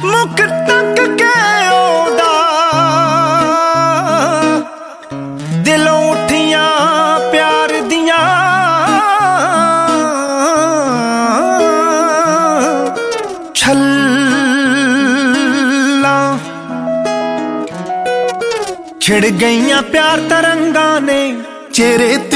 मुख तक के ओदा दिलों उठियां प्यार दियां छल्लां छिड़ गईयां प्यार तरंगां ने चेहरे